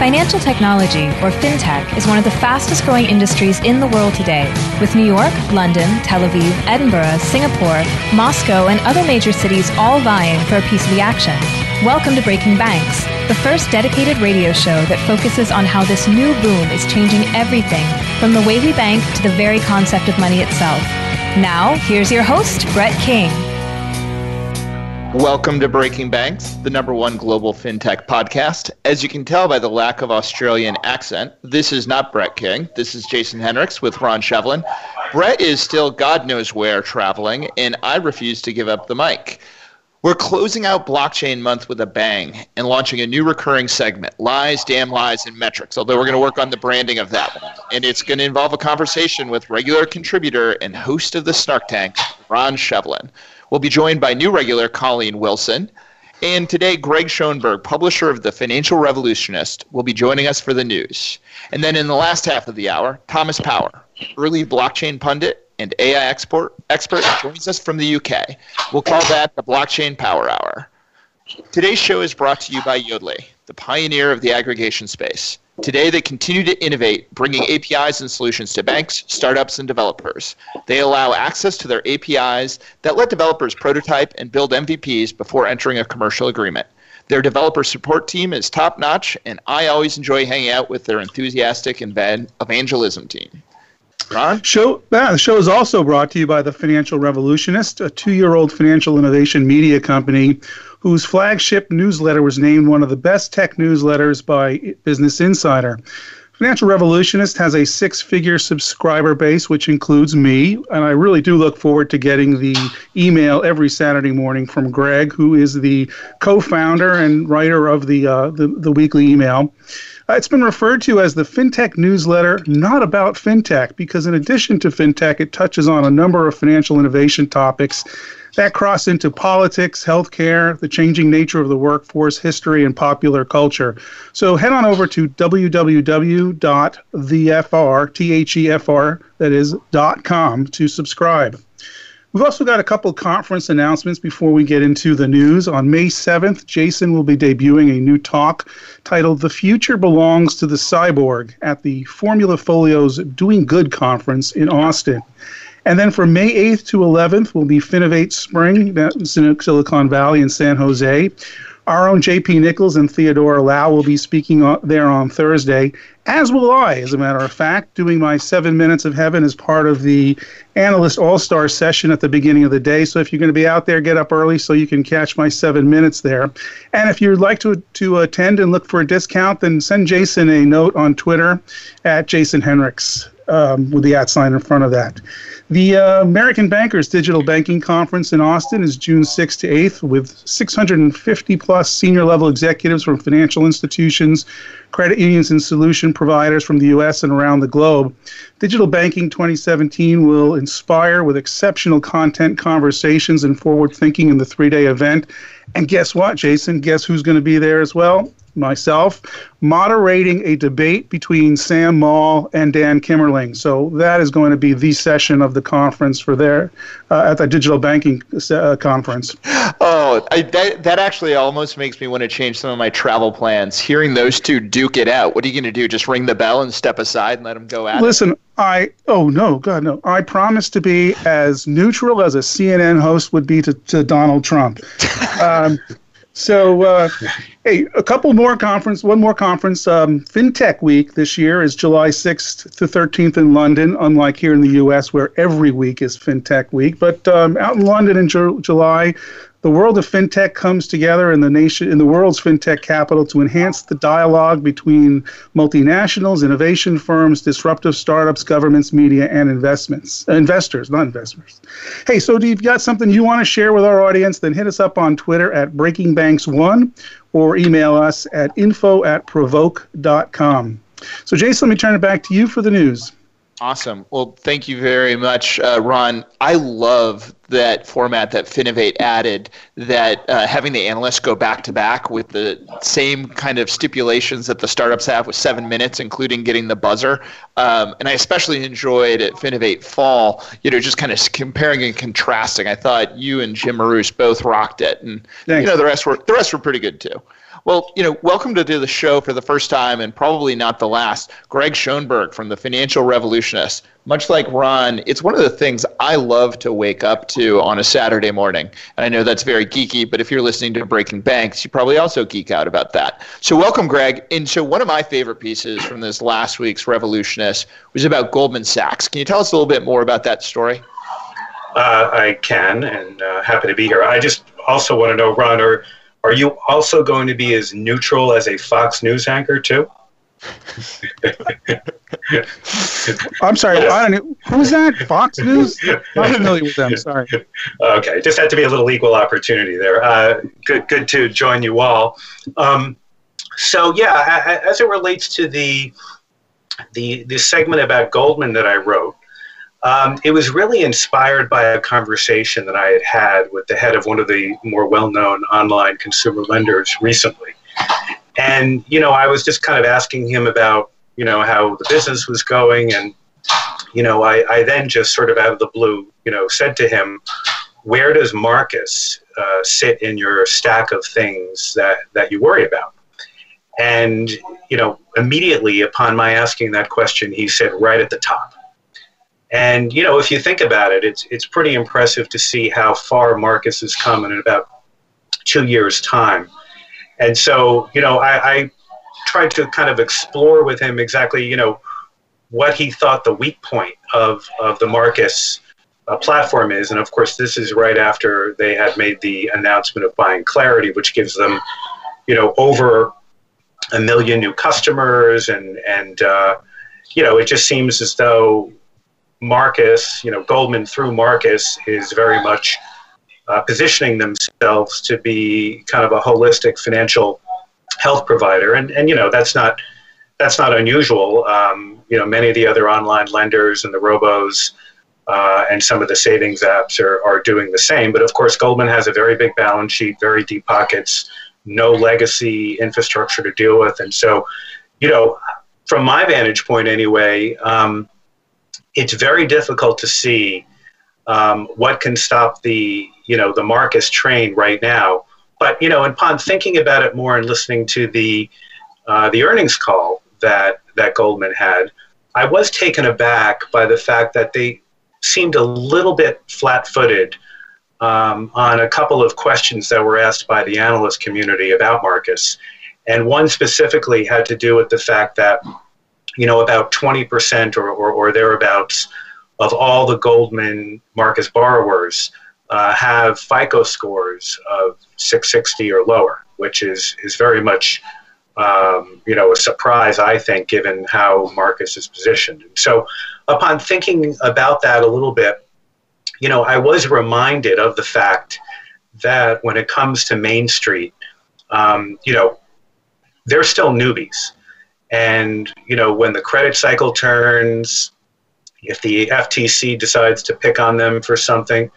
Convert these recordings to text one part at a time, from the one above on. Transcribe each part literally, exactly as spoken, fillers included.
Financial technology, or fintech, is one of the fastest growing industries in the world today, with New York, London, Tel Aviv, Edinburgh, Singapore, Moscow, and other major cities all vying for a piece of the action. Welcome to Breaking Banks, the first dedicated radio show that focuses on how this new boom is changing everything, from the way we bank to the very concept of money itself. Now, here's your host, Brett King. Welcome to Breaking Banks, the number one global fintech podcast. As you can tell by the lack of Australian accent, this is not Brett King. This is Jason Henricks with Ron Shevlin. Brett is still God knows where traveling, and I refuse to give up the mic. We're closing out Blockchain Month with a bang and launching a new recurring segment, Lies, Damn Lies, and Metrics, although we're going to work on the branding of that one. And it's going to involve a conversation with regular contributor and host of the Snark Tank, Ron Shevlin. We'll be joined by new regular Colleen Wilson. And today, Greg Schoenberg, publisher of The Financial Revolutionist, will be joining us for the news. And then in the last half of the hour, Thomas Power, early blockchain pundit and A I export, expert, joins us from the U K. We'll call that the Blockchain Power Hour. Today's show is brought to you by Yodlee, the pioneer of the aggregation space. Today, they continue to innovate, bringing A P Is and solutions to banks, startups, and developers. They allow access to their A P Is that let developers prototype and build M V Ps before entering a commercial agreement. Their developer support team is top-notch, and I always enjoy hanging out with their enthusiastic evan- evangelism team. Ron? Show, yeah, the show is also brought to you by The Financial Revolutionist, a two-year-old financial innovation media company whose flagship newsletter was named one of the best tech newsletters by Business Insider. Financial Revolutionist has a six-figure subscriber base, which includes me, and I really do look forward to getting the email every Saturday morning from Greg, who is the co-founder and writer of the uh, the, the weekly email. Uh, it's been referred to as the FinTech newsletter, not about FinTech, because in addition to FinTech, it touches on a number of financial innovation topics that cross into politics, healthcare, the changing nature of the workforce, history, and popular culture. So head on over to w w w dot the f r, T H E F R, that is, .com to subscribe. We've also got a couple conference announcements before we get into the news. On May seventh, Jason will be debuting a new talk titled The Future Belongs to the Cyborg at the Formula Folio's Doing Good Conference in Austin. And then for May eighth to eleventh will be Finovate Spring, that's in Silicon Valley in San Jose. Our own J P Nichols and Theodora Lau will be speaking on, there on Thursday, as will I, as a matter of fact, doing my seven minutes of heaven as part of the Analyst All-Star session at the beginning of the day. So if you're going to be out there, get up early so you can catch my seven minutes there. And if you'd like to, to attend and look for a discount, then send Jason a note on Twitter at Jason Henricks um, with the at sign in front of that. The uh, American Bankers Digital Banking Conference in Austin is June sixth to eighth with six hundred fifty plus senior level executives from financial institutions, credit unions, and solution providers from the U S and around the globe. Digital Banking twenty seventeen will inspire with exceptional content, conversations, and forward thinking in the three-day event. And guess what, Jason? Guess who's going to be there as well? Myself, moderating a debate between Sam Maul and Dan Kimmerling. So that is going to be the session of the conference for there uh, at the Digital Banking uh, Conference. Oh, I, that, that actually almost makes me want to change some of my travel plans. Hearing those two duke it out, what are you going to do? Just ring the bell and step aside and let them go at Listen, it? I, oh no, God, no. I promise to be as neutral as a C N N host would be to, to Donald Trump. Um, So, uh, hey, a couple more conference, one more conference. Um, FinTech Week this year is July sixth to thirteenth in London, unlike here in the U S where every week is FinTech Week. But um, out in London in Ju- July, the world of FinTech comes together in the nation, in the world's FinTech capital to enhance the dialogue between multinationals, innovation firms, disruptive startups, governments, media, and investments, uh, investors, not investors. Hey, so do you got something you want to share with our audience? Then hit us up on Twitter at Breaking Banks one or email us at info at provoke dot com. So, Jason, let me turn it back to you for the news. Awesome. Well, thank you very much, uh, Ron. I love that format that Finovate added, that uh, having the analysts go back to back with the same kind of stipulations that the startups have with seven minutes, including getting the buzzer. Um, and I especially enjoyed at Finovate Fall, you know, just kind of comparing and contrasting. I thought you and Jim Marous both rocked it, and Thanks. you know the rest were the rest were pretty good too. Well, you know, welcome to do the show for the first time and probably not the last, Greg Schoenberg from the Financial Revolutionist. Much like Ron, it's one of the things I love to wake up to on a Saturday morning. And I know that's very geeky, but if you're listening to Breaking Banks, you probably also geek out about that. So welcome, Greg. And so one of my favorite pieces from this last week's Revolutionist was about Goldman Sachs. Can you tell us a little bit more about that story? Uh, I can, and uh, happy to be here. I just also want to know, Ron, are, are you also going to be as neutral as a Fox News anchor, too? I'm sorry, I don't, who's that? Fox News? Not familiar with them, sorry. Okay, just had to be a little equal opportunity there. Uh, good good to join you all. Um, so yeah, as it relates to the, the, the segment about Goldman that I wrote, um, it was really inspired by a conversation that I had had with the head of one of the more well-known online consumer lenders recently. And, you know, I was just kind of asking him about, you know, how the business was going. And, you know, I, I then just sort of out of the blue, you know, said to him, where does Marcus uh, sit in your stack of things that, that you worry about? And, you know, immediately upon my asking that question, he said right at the top. And, you know, if you think about it, it's, it's pretty impressive to see how far Marcus has come in about two years' time. And so, you know, I, I tried to kind of explore with him exactly, you know, what he thought the weak point of, of the Marcus uh, platform is. And of course, this is right after they had made the announcement of buying Clarity, which gives them, you know, over a million new customers. And, and uh, you know, it just seems as though Marcus, you know, Goldman through Marcus is very much Uh, positioning themselves to be kind of a holistic financial health provider, and and you know that's not that's not unusual. Um, you know, many of the other online lenders and the robos uh, and some of the savings apps are are doing the same. But of course, Goldman has a very big balance sheet, very deep pockets, no legacy infrastructure to deal with, and so, you know, from my vantage point anyway, um, it's very difficult to see um, what can stop the you know, the Marcus train right now. But, you know, upon thinking about it more and listening to the uh, the earnings call that, that Goldman had, I was taken aback by the fact that they seemed a little bit flat-footed um, on a couple of questions that were asked by the analyst community about Marcus. And one specifically had to do with the fact that, you know, about twenty percent or, or, or thereabouts of all the Goldman Marcus borrowers Uh, have FICO scores of six sixty or lower, which is, is very much, um, you know, a surprise, I think, given how Marcus is positioned. And so upon thinking about that a little bit, you know, I was reminded of the fact that when it comes to Main Street, um, you know, they're still newbies. And, you know, when the credit cycle turns, if the F T C decides to pick on them for something,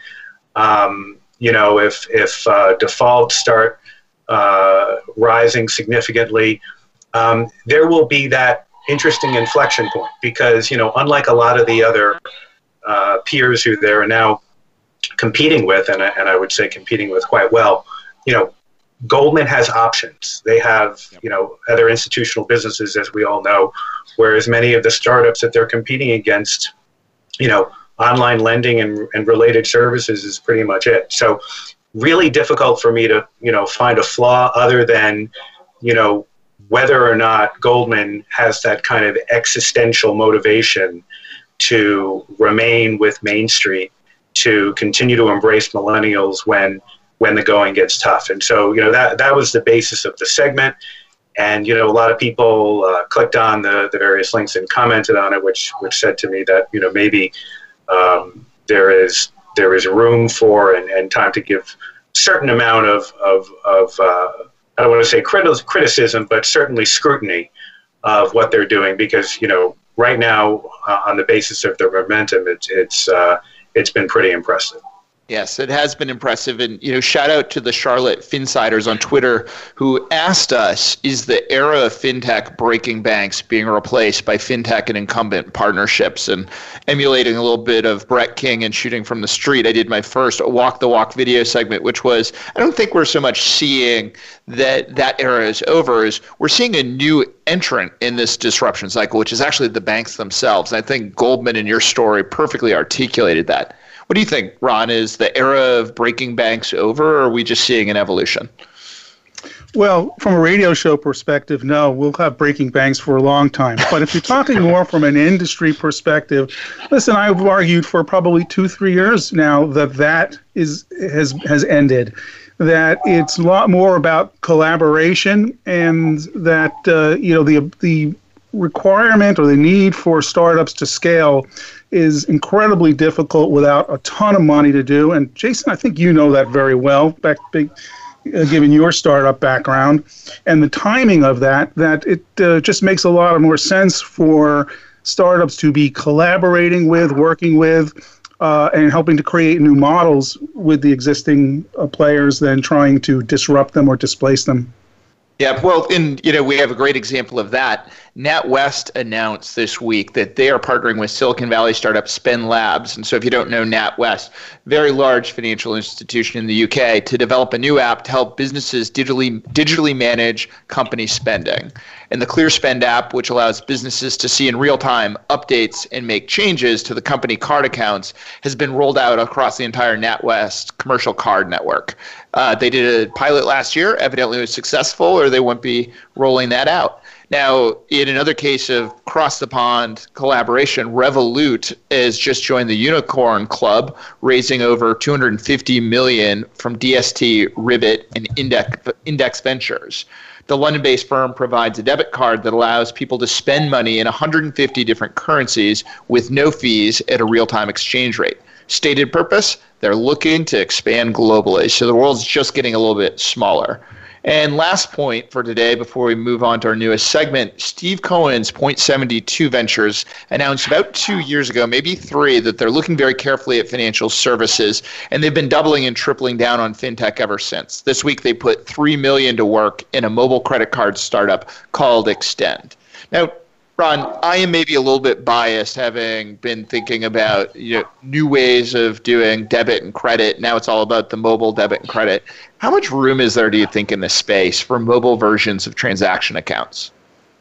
Um, you know, if if uh, defaults start uh, rising significantly, um, there will be that interesting inflection point because, you know, unlike a lot of the other uh, peers who they're now competing with, and I, and I would say competing with quite well, you know, Goldman has options. They have, you know, other institutional businesses, as we all know, whereas many of the startups that they're competing against, you know, online lending and, and related services is pretty much it. So really difficult for me to, you know, find a flaw other than, you know, whether or not Goldman has that kind of existential motivation to remain with Main Street, to continue to embrace millennials when when the going gets tough. And so, you know, that, that was the basis of the segment. And, you know, a lot of people uh, clicked on the, the various links and commented on it, which which said to me that, you know, maybe Um, there is there is room for and, and time to give certain amount of of, of uh, I don't want to say criti- criticism, but certainly scrutiny of what they're doing because, you know, right now uh, on the basis of the momentum, it's it's uh, it's been pretty impressive. Yes, it has been impressive. And, you know, shout out to the Charlotte Finsiders on Twitter who asked us, is the era of fintech breaking banks being replaced by fintech and incumbent partnerships? And emulating a little bit of Brett King and Shooting from the Street, I did my first Walk the Walk video segment, which was, I don't think we're so much seeing that that era is over, as we're seeing a new entrant in this disruption cycle, which is actually the banks themselves. And I think Goldman in your story perfectly articulated that. What do you think, Ron? Is the era of breaking banks over, or are we just seeing an evolution? Well, from a radio show perspective, no, we'll have breaking banks for a long time. But if you're talking more from an industry perspective, listen, I've argued for probably two, three years now that that is has has ended. That it's a lot more about collaboration, and that uh, you know the the requirement or the need for startups to scale is incredibly difficult without a ton of money to do. And Jason, I think you know that very well, back, big, uh, given your startup background and the timing of that, that it uh, just makes a lot of more sense for startups to be collaborating with, working with, uh, and helping to create new models with the existing uh, players than trying to disrupt them or displace them. Yeah, well, and you know, we have a great example of that. NatWest announced this week that they are partnering with Silicon Valley startup Spend Labs. And so if you don't know NatWest, very large financial institution in the U K, to develop a new app to help businesses digitally digitally manage company spending. And the ClearSpend app, which allows businesses to see in real time updates and make changes to the company card accounts, has been rolled out across the entire NatWest commercial card network. Uh, they did a pilot last year, evidently it was successful, or they wouldn't be rolling that out. Now, in another case of cross-the-pond collaboration, Revolut has just joined the Unicorn Club, raising over two hundred fifty million dollars from D S T, Ribbit, and Index, Index Ventures. The London-based firm provides a debit card that allows people to spend money in one hundred fifty different currencies with no fees at a real-time exchange rate. Stated purpose, they're looking to expand globally, so the world's just getting a little bit smaller. And last point for today, before we move on to our newest segment, Steve Cohen's Point seventy-two Ventures announced about two years ago, maybe three, that they're looking very carefully at financial services, and they've been doubling and tripling down on fintech ever since. This week, they put three million dollars to work in a mobile credit card startup called Extend. Now, Ron, I am maybe a little bit biased, having been thinking about you know, new ways of doing debit and credit. Now it's all about the mobile debit and credit. How much room is there, do you think, in this space for mobile versions of transaction accounts?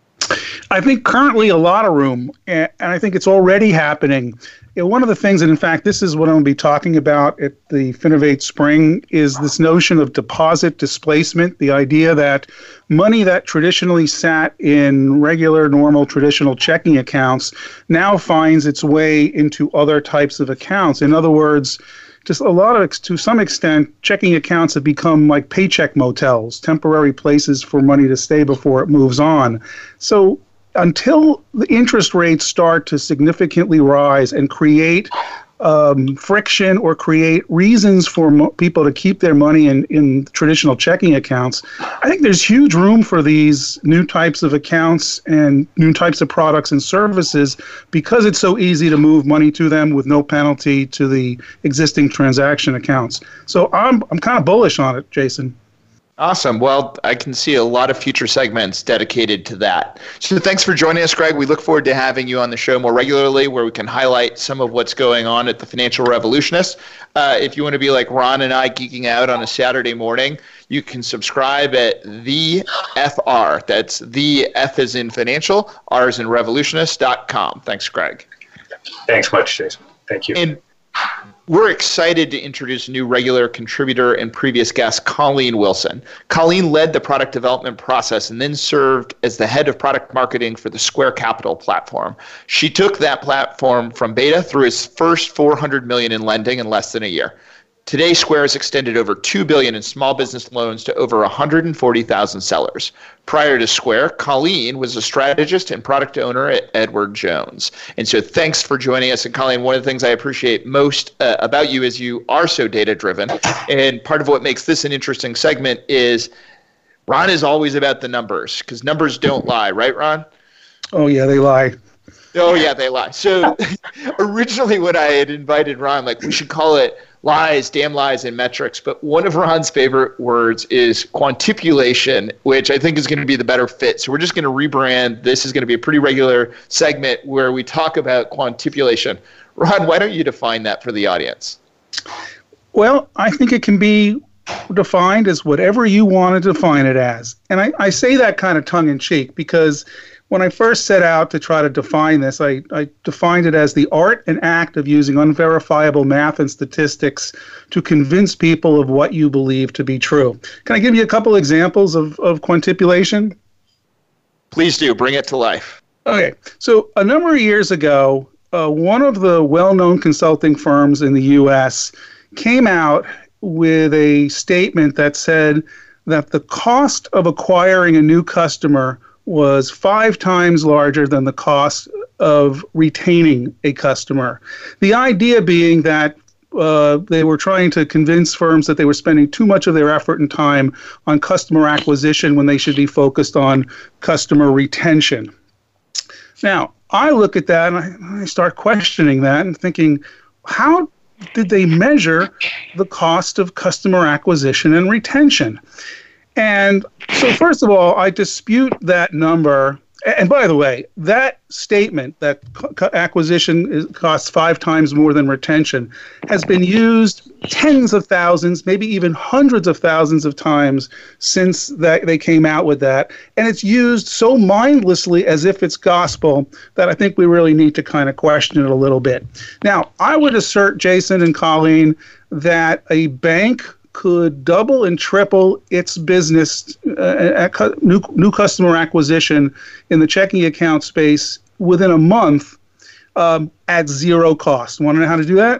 I think currently a lot of room, and I think it's already happening. You know, one of the things, and in fact, this is what I'm going to be talking about at the Finovate Spring, is this notion of deposit displacement, the idea that money that traditionally sat in regular, normal, traditional checking accounts now finds its way into other types of accounts. In other words, just a lot of, to some extent, checking accounts have become like paycheck motels, temporary places for money to stay before it moves on. So until the interest rates start to significantly rise and create um, friction or create reasons for mo- people to keep their money in, in traditional checking accounts, I think there's huge room for these new types of accounts and new types of products and services because it's so easy to move money to them with no penalty to the existing transaction accounts. So I'm I'm kind of bullish on it, Jason. Awesome. Well, I can see a lot of future segments dedicated to that. So thanks for joining us, Greg. We look forward to having you on the show more regularly, where we can highlight some of what's going on at the Financial Revolutionist. Uh, if you want to be like Ron and I geeking out on a Saturday morning, you can subscribe at the F R. That's the F as in financial, R as in revolutionist dot com. Thanks, Greg. Thanks much, Jason. Thank you. And we're excited to introduce a new regular contributor and previous guest, Colleen Wilson. Colleen led the product development process and then served as the head of product marketing for the Square Capital platform. She took that platform from beta through its first four hundred million dollars in lending in less than a year. Today, Square has extended over two billion dollars in small business loans to over one hundred forty thousand sellers. Prior to Square, Colleen was a strategist and product owner at Edward Jones. And so thanks for joining us. And Colleen, one of the things I appreciate most uh, about you is you are so data-driven. And part of what makes this an interesting segment is Ron is always about the numbers, because numbers don't lie, right, Ron? Oh, yeah, they lie. Oh, yeah, they lie. So originally when I had invited Ron, like, we should call it lies, damn lies, and metrics. But one of Ron's favorite words is quantipulation, which I think is going to be the better fit. So we're just going to rebrand. This is going to be a pretty regular segment where we talk about quantipulation. Ron, why don't you define that for the audience? Well, I think it can be defined as whatever you want to define it as. And I, I say that kind of tongue-in-cheek because when I first set out to try to define this, I, I defined it as the art and act of using unverifiable math and statistics to convince people of what you believe to be true. Can I give you a couple examples of, of quantipulation? Please do. Bring it to life. Okay. So a number of years ago, uh, one of the well-known consulting firms in the U S came out with a statement that said that the cost of acquiring a new customer was five times larger than the cost of retaining a customer. The idea being that uh, they were trying to convince firms that they were spending too much of their effort and time on customer acquisition when they should be focused on customer retention. Now, I look at that and I, I start questioning that and thinking, how did they measure the cost of customer acquisition and retention? And so, first of all, I dispute that number. And by the way, that statement that acquisition is, costs five times more than retention has been used tens of thousands, maybe even hundreds of thousands of times since that they came out with that. And it's used so mindlessly as if it's gospel that I think we really need to kind of question it a little bit. Now, I would assert, Jason and Colleen, that a bank could double and triple its business, uh, at new, new customer acquisition in the checking account space within a month um, at zero cost. Want to know how to do that?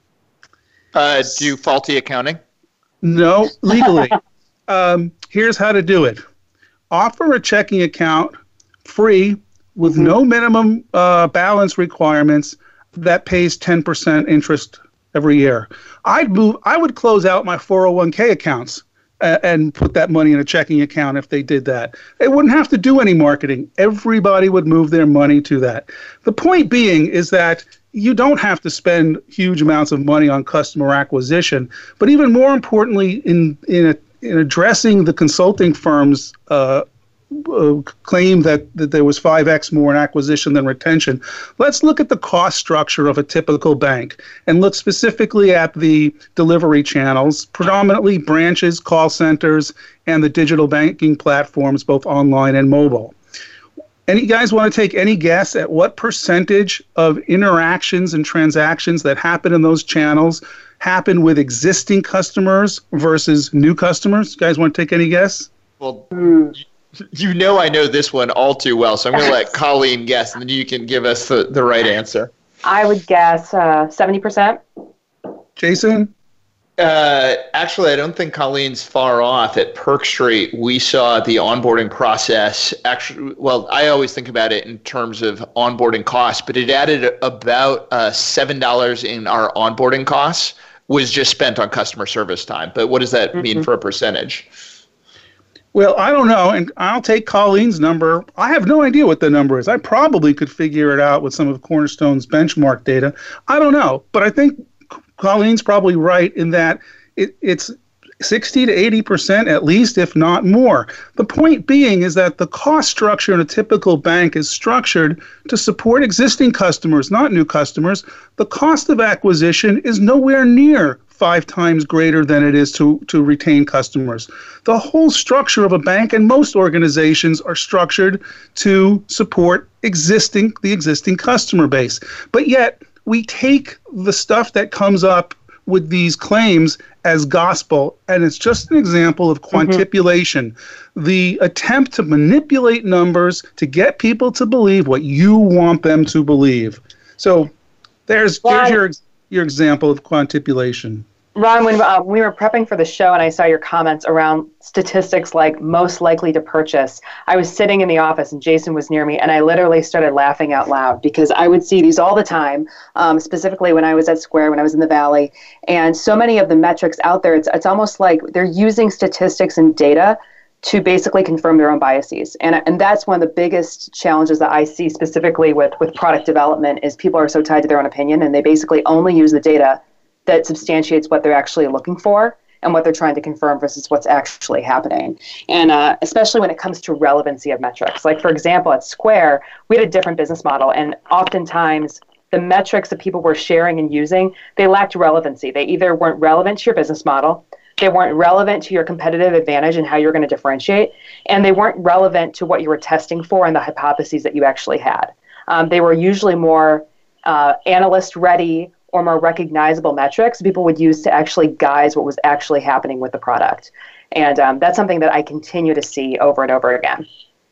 Uh, do faulty accounting? No, legally. um, here's how to do it. Offer a checking account free with mm-hmm. no minimum uh, balance requirements that pays ten percent interest every year. I'd move. I would close out my four oh one k accounts uh, and put that money in a checking account if they did that. They wouldn't have to do any marketing. Everybody would move their money to that. The point being is that you don't have to spend huge amounts of money on customer acquisition, but even more importantly, in in, a, in addressing the consulting firms' uh, Uh, claim that, that there was five x more in acquisition than retention. Let's look at the cost structure of a typical bank and look specifically at the delivery channels, predominantly branches, call centers, and the digital banking platforms, both online and mobile. Any guys want to take any guess at what percentage of interactions and transactions that happen in those channels happen with existing customers versus new customers? Guys want to take any guess? Well, mm. You know I know this one all too well, so I'm going to let Colleen guess, and then you can give us the, the right answer. I would guess uh, seventy percent. Jason? Uh, actually, I don't think Colleen's far off. At Perk Street, we saw the onboarding process. Actually, well, I always think about it in terms of onboarding costs, but it added about uh, seven dollars in our onboarding costs was just spent on customer service time. But what does that mm-hmm. mean for a percentage? Well, I don't know, and I'll take Colleen's number. I have no idea what the number is. I probably could figure it out with some of Cornerstone's benchmark data. I don't know, but I think Colleen's probably right in that it, it's sixty to eighty percent at least, if not more. The point being is that the cost structure in a typical bank is structured to support existing customers, not new customers. The cost of acquisition is nowhere near five times greater than it is to, to retain customers. The whole structure of a bank and most organizations are structured to support existing the existing customer base. But yet we take the stuff that comes up with these claims as gospel, and it's just an example of quantipulation. Mm-hmm. The attempt to manipulate numbers to get people to believe what you want them to believe. So there's, there's your, your example of quantipulation. Ron, when uh, we were prepping for the show and I saw your comments around statistics like most likely to purchase, I was sitting in the office and Jason was near me and I literally started laughing out loud because I would see these all the time, um, specifically when I was at Square, when I was in the Valley. And so many of the metrics out there, it's, it's almost like they're using statistics and data to basically confirm their own biases. And, and that's one of the biggest challenges that I see specifically with, with product development is people are so tied to their own opinion, and they basically only use the data that substantiates what they're actually looking for and what they're trying to confirm versus what's actually happening. And uh, especially when it comes to relevancy of metrics. Like, for example, at Square, we had a different business model, and oftentimes the metrics that people were sharing and using, they lacked relevancy. They either weren't relevant to your business model, they weren't relevant to your competitive advantage and how you're going to differentiate, and they weren't relevant to what you were testing for and the hypotheses that you actually had. Um, they were usually more uh, analyst-ready or more recognizable metrics people would use to actually guide what was actually happening with the product. And um, that's something that I continue to see over and over again.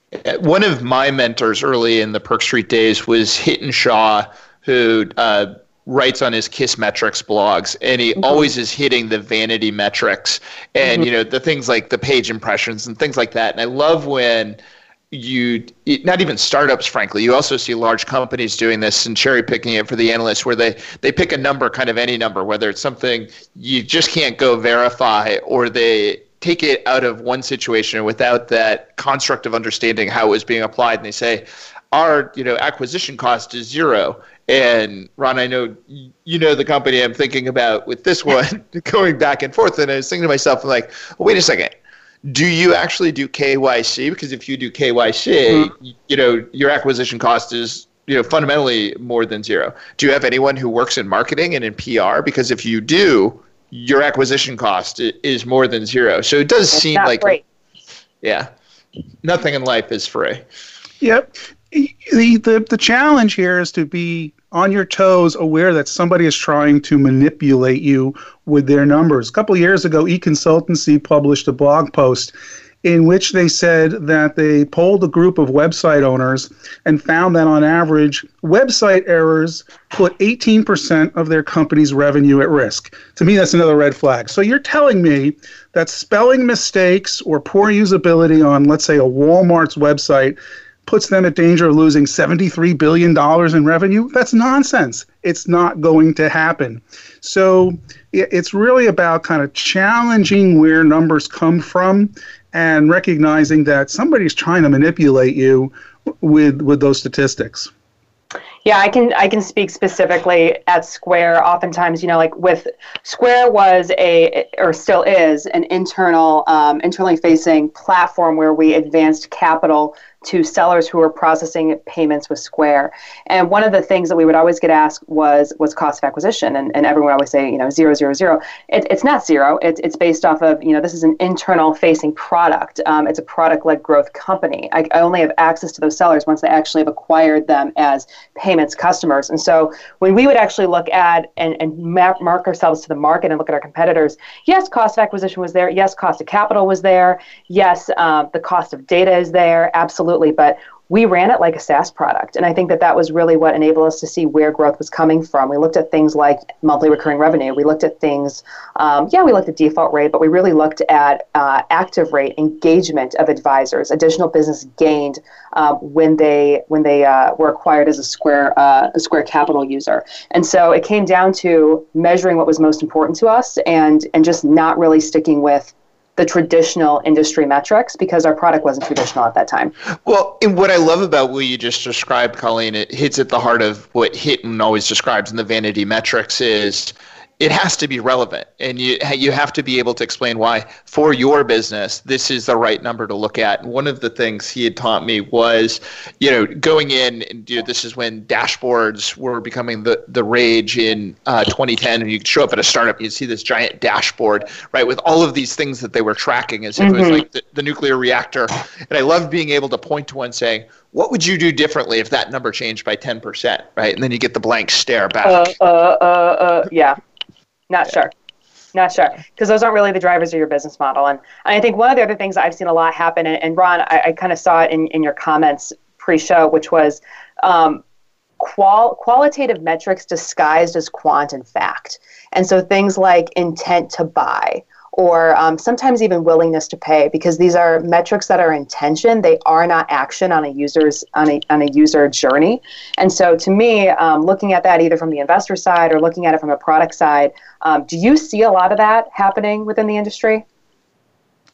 One of my mentors early in the Perk Street days was Hiten Shah, who uh, writes on his Kissmetrics blogs, and he mm-hmm. always is hitting the vanity metrics and, mm-hmm. you know, the things like the page impressions and things like that. And I love when you, not even startups, frankly, you also see large companies doing this and cherry picking it for the analysts, where they, they pick a number, kind of any number, whether it's something you just can't go verify, or they take it out of one situation without that construct of understanding how it was being applied. And they say, our, you know, acquisition cost is zero. And Ron, I know you know the company I'm thinking about with this one, going back and forth. And I was thinking to myself, like, well, wait a second. Do you actually do K Y C? Because if you do K Y C, mm-hmm. you know, your acquisition cost is, you know, fundamentally more than zero. Do you have anyone who works in marketing and in P R? Because if you do, your acquisition cost is more than zero. So it does it's seem like, free. yeah, nothing in life is free. Yep. The, the the challenge here is to be on your toes, aware that somebody is trying to manipulate you with their numbers. A couple of years ago, eConsultancy published a blog post in which they said that they polled a group of website owners and found that on average, website errors put eighteen percent of their company's revenue at risk. To me, that's another red flag. So you're telling me that spelling mistakes or poor usability on, let's say, a Walmart's website puts them at danger of losing seventy-three billion dollars in revenue? That's nonsense. It's not going to happen. So it's really about kind of challenging where numbers come from and recognizing that somebody's trying to manipulate you with with those statistics. Yeah, I can I can speak specifically at Square. Oftentimes, you know, like with Square was a, or still is, an internal, um, internally facing platform where we advanced capital to sellers who were processing payments with Square. And one of the things that we would always get asked was was cost of acquisition. And, and everyone would always say, you know, zero, zero, zero. It, it's not zero. It, it's based off of, you know, this is an internal facing product. Um, it's a product-led growth company. I, I only have access to those sellers once they actually have acquired them as payments customers. And so when we would actually look at and, and map, mark ourselves to the market and look at our competitors, yes, cost of acquisition was there. Yes, cost of capital was there. Yes, um, the cost of data is there. Absolutely. But we ran it like a SaaS product. And I think that that was really what enabled us to see where growth was coming from. We looked at things like monthly recurring revenue. We looked at things, um, yeah, we looked at default rate, but we really looked at uh, active rate, engagement of advisors, additional business gained um, when they when they uh, were acquired as a Square uh, a Square Capital user. And so it came down to measuring what was most important to us and and just not really sticking with the traditional industry metrics because our product wasn't traditional at that time. Well, and what I love about what you just described, Colleen, it hits at the heart of what Hiten always describes in the vanity metrics is it has to be relevant, and you you have to be able to explain why for your business this is the right number to look at. And one of the things he had taught me was, you know, going in, and you know, this is when dashboards were becoming the, the rage in uh, twenty ten, and you could show up at a startup, you'd see this giant dashboard, right, with all of these things that they were tracking as if mm-hmm. it was like the, the nuclear reactor. And I love being able to point to one saying, what would you do differently if that number changed by ten percent, right? And then you get the blank stare back. Uh, uh, uh, uh, yeah. Not yeah. sure. Not sure. Because those aren't really the drivers of your business model. And, and I think one of the other things I've seen a lot happen, and, and Ron, I, I kind of saw it in, in your comments pre-show, which was um, qual qualitative metrics disguised as quant and fact. And so things like intent to buy, or um, sometimes even willingness to pay, because these are metrics that are intention. They are not action on a user's on a on a user journey. And so, to me, um, looking at that either from the investor side or looking at it from a product side, um, do you see a lot of that happening within the industry?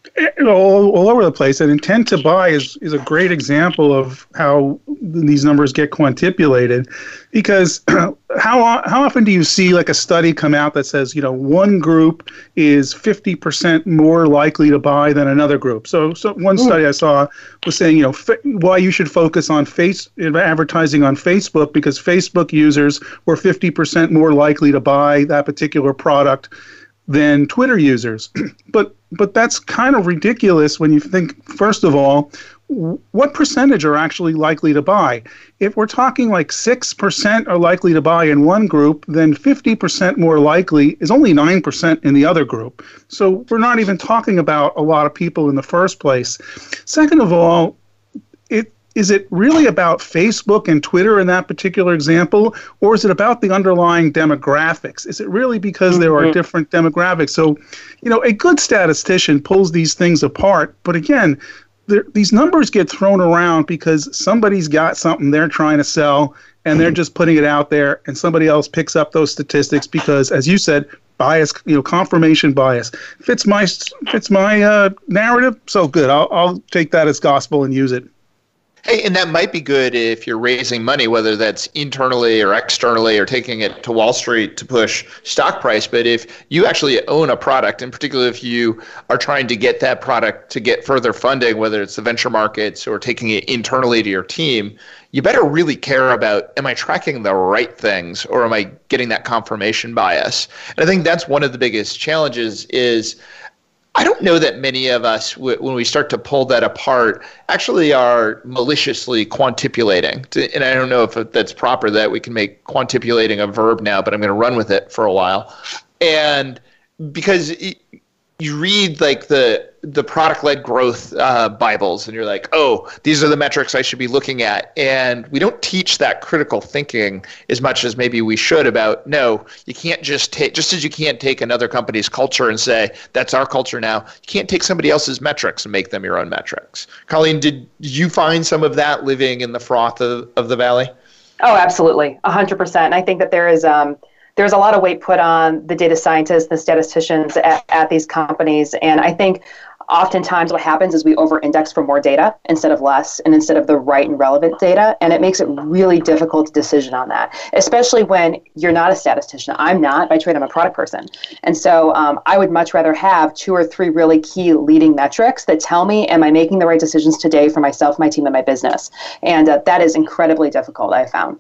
all, all over the place. And intent to buy is, is a great example of how these numbers get quantipulated, because how how often do you see like a study come out that says, you know, one group is fifty percent more likely to buy than another group? So, so one study I saw was saying, you know, f- why you should focus on face advertising on Facebook, because Facebook users were fifty percent more likely to buy that particular product than Twitter users. but but that's kind of ridiculous when you think, first of all, what percentage are actually likely to buy? If we're talking like six percent are likely to buy in one group, then fifty percent more likely is only nine percent in the other group. So we're not even talking about a lot of people in the first place. Second of all, it is it really about Facebook and Twitter in that particular example, or is it about the underlying demographics? Is it really because mm-hmm. there are different demographics? So, you know, a good statistician pulls these things apart, but again, there, these numbers get thrown around because somebody's got something they're trying to sell, and they're just putting it out there, and somebody else picks up those statistics because, as you said, bias, you know, confirmation bias. Fits my fits my uh, narrative, so good. I'll I'll take that as gospel and use it. Hey, and that might be good if you're raising money, whether that's internally or externally or taking it to Wall Street to push stock price. But if you actually own a product, and particularly if you are trying to get that product to get further funding, whether it's the venture markets or taking it internally to your team, you better really care about, am I tracking the right things, or am I getting that confirmation bias? And I think that's one of the biggest challenges is, I don't know that many of us, w- when we start to pull that apart, actually are maliciously quantipulating. And I don't know if that's proper, that we can make quantipulating a verb now, but I'm going to run with it for a while. And because it, you read like the the product-led growth uh, Bibles, and you're like, oh, these are the metrics I should be looking at. And we don't teach that critical thinking as much as maybe we should about, no, you can't just take, just as you can't take another company's culture and say, that's our culture now, you can't take somebody else's metrics and make them your own metrics. Colleen, did you find some of that living in the froth of, of the Valley? Oh, absolutely, one hundred percent. And I think that there is um, there's a lot of weight put on the data scientists, the statisticians at, at these companies. And I think oftentimes what happens is we over-index for more data instead of less, and instead of the right and relevant data. And it makes it really difficult to decision on that, especially when you're not a statistician. I'm not. By trade, I'm a product person. And so um, I would much rather have two or three really key leading metrics that tell me, am I making the right decisions today for myself, my team, and my business? And uh, that is incredibly difficult, I found.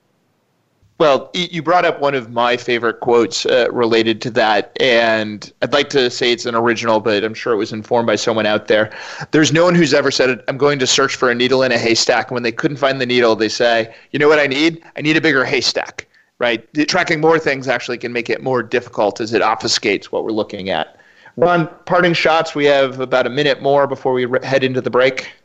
Well, you brought up one of my favorite quotes uh, related to that, and I'd like to say it's an original, but I'm sure it was informed by someone out there. There's no one who's ever said, I'm going to search for a needle in a haystack. And when they couldn't find the needle, they say, you know what I need? I need a bigger haystack, right? Tracking more things actually can make it more difficult as it obfuscates what we're looking at. Ron, parting shots. We have about a minute more before we re- head into the break.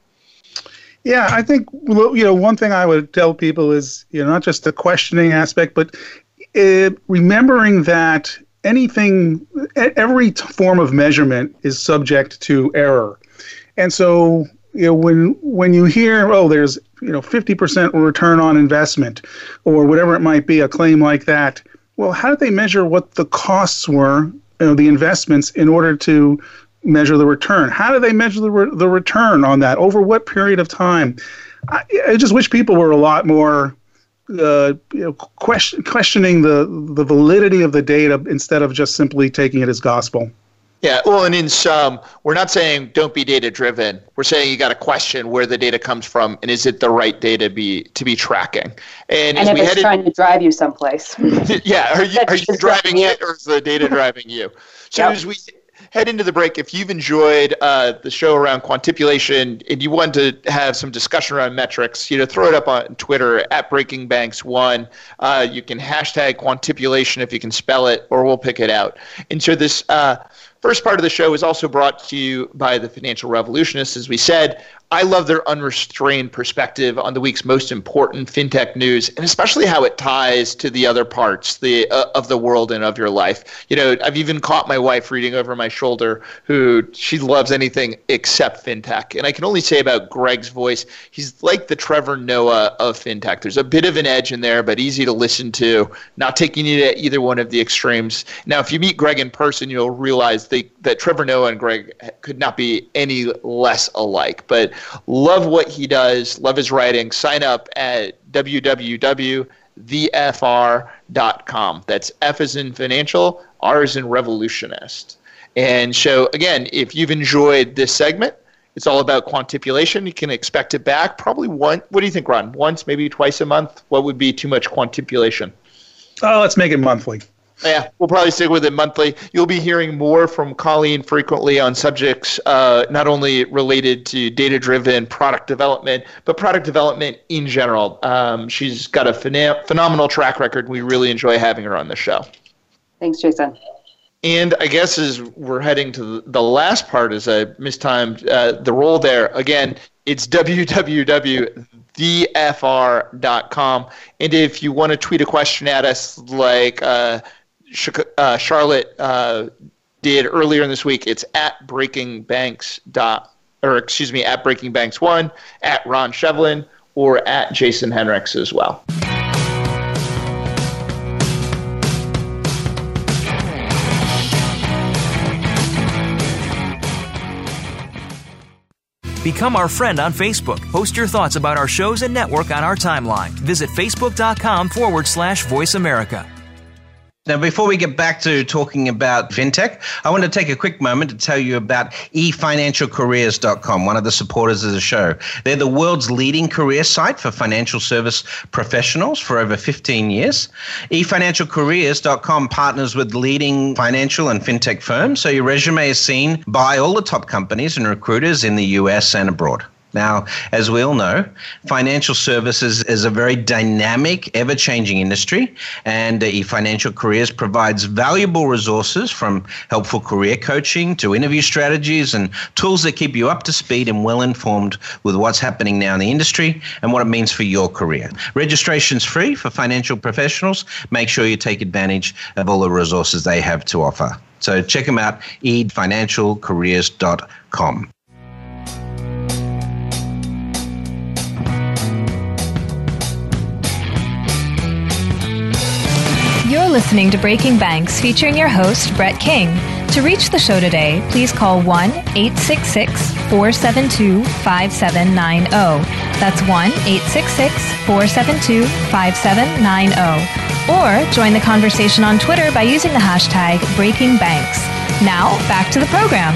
Yeah, I think, you know, one thing I would tell people is, you know, not just the questioning aspect, but uh, remembering that anything, every t- form of measurement is subject to error. And so, you know, when when you hear, oh, there's, you know, fifty percent return on investment or whatever it might be, a claim like that, well, how did they measure what the costs were, you know, the investments in order to measure the return? How do they measure the re- the return on that? Over what period of time? I, I just wish people were a lot more uh, you know, question, questioning the, the validity of the data instead of just simply taking it as gospel. Yeah, well, and in some, we're not saying don't be data driven. We're saying you got to question where the data comes from and is it the right data be to be tracking. And, and as if we it's headed, trying to drive you someplace. yeah, are you are you driving it, it, or is the data driving you? So yep. as we head into the break, if you've enjoyed uh, the show around quantipulation and you want to have some discussion around metrics, you know, throw it up on Twitter at Breaking Banks One. Uh, you can hashtag quantipulation if you can spell it, or we'll pick it out. And so this uh, first part of the show is also brought to you by the Financial Revolutionists. As we said, I love their unrestrained perspective on the week's most important fintech news, and especially how it ties to the other parts the uh, of the world and of your life. You know, I've even caught my wife reading over my shoulder, who she loves anything except fintech. And I can only say about Greg's voice, he's like the Trevor Noah of fintech. There's a bit of an edge in there, but easy to listen to, not taking you to either one of the extremes. Now, if you meet Greg in person, you'll realize they, that Trevor Noah and Greg could not be any less alike. But love what he does, love his writing. Sign up at w w w dot the f r dot com. That's F as in financial, R as in revolutionist. And so, again, if you've enjoyed this segment, it's all about quantipulation. You can expect it back probably one. What do you think, Ron? Once, maybe twice a month? What would be too much quantipulation? Oh, let's make it monthly. Yeah, we'll probably stick with it monthly. You'll be hearing more from Colleen frequently on subjects uh, not only related to data-driven product development, but product development in general. Um, she's got a phen- phenomenal track record. We really enjoy having her on the show. Thanks, Jason. And I guess as we're heading to the last part, as I mistimed uh, the role there, again, it's w w w dot the f r dot com. And if you want to tweet a question at us like uh, uh, Charlotte uh, did earlier in this week, it's at Breaking Banks dot, or excuse me, at Breaking Banks one, at Ron Shevlin, or at Jason Henricks as well. Become our friend on Facebook. Post your thoughts about our shows and network on our timeline. Visit facebook.com forward slash Voice America. Now, before we get back to talking about fintech, I want to take a quick moment to tell you about e financial careers dot com, one of the supporters of the show. They're the world's leading career site for financial service professionals for over fifteen years. e financial careers dot com partners with leading financial and fintech firms, so your resume is seen by all the top companies and recruiters in the U S and abroad. Now, as we all know, financial services is a very dynamic, ever-changing industry, and eFinancial Careers provides valuable resources from helpful career coaching to interview strategies and tools that keep you up to speed and well-informed with what's happening now in the industry and what it means for your career. Registration's free for financial professionals. Make sure you take advantage of all the resources they have to offer. So check them out, e financial careers dot com. You're listening to Breaking Banks, featuring your host, Brett King. To reach the show today, please call one eight six six, four seven two, five seven nine zero. That's one eight six six, four seven two, five seven nine zero. Or join the conversation on Twitter by using the hashtag Breaking Banks. Now, back to the program.